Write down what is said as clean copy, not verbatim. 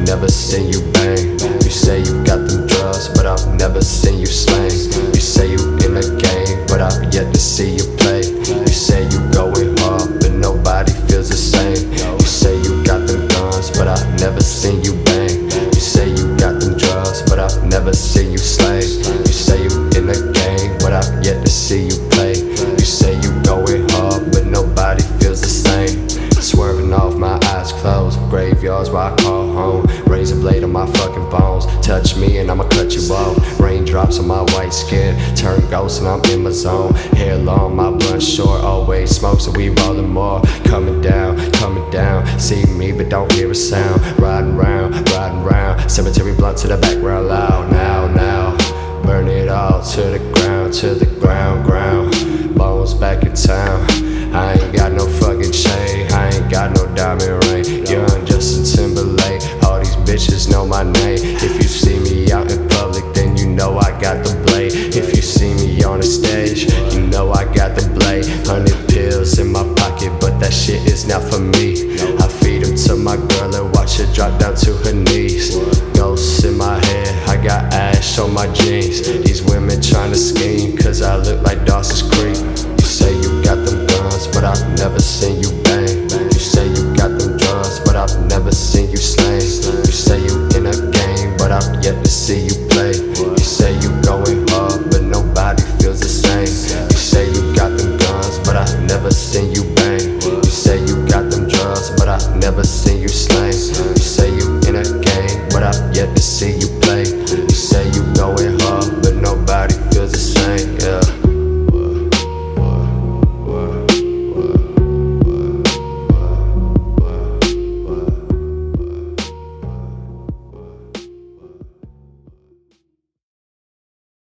never seen you bang. You say you got them drugs, but I've never seen you slang. You say you in a game, but I've yet to see you play. You say you going hard, but nobody feels the same. You say you got them guns, but I've never seen you bang. You say you got them drugs, but I've never seen you slay. You say you in a game, but I've yet to see you play. You say you going hard, but nobody feels the same. Swerving off, my eyes closed. Graveyards where I call home. Razor blade on my fucking bones. Touch me and I'ma cut you off. Raindrops on my white skin. Turn ghost and I'm in my zone. Hair long, my blunt short. Always smoke, so we rollin' more. Coming down, coming down. See me but don't hear a sound. Riding round, riding round. Cemetery blunt to the background loud. Now, now. Burn it all to the ground, ground. Bones back in town. I ain't got no fucking chain, I ain't got no diamond ring. Young Justin Timberlake, all these bitches know my name. If you see me out in public, then you know I got the blade. If you see me on the stage, you know I got the blade. 100 pills in my pocket, but that shit is not for me. I feed them to my girl and watch her drop down to her knees. Ghosts in my head, I got ash on my jeans. These women tryna scheme, cause I look like Dawson's Creek. You say you got them guns, but I've never seen you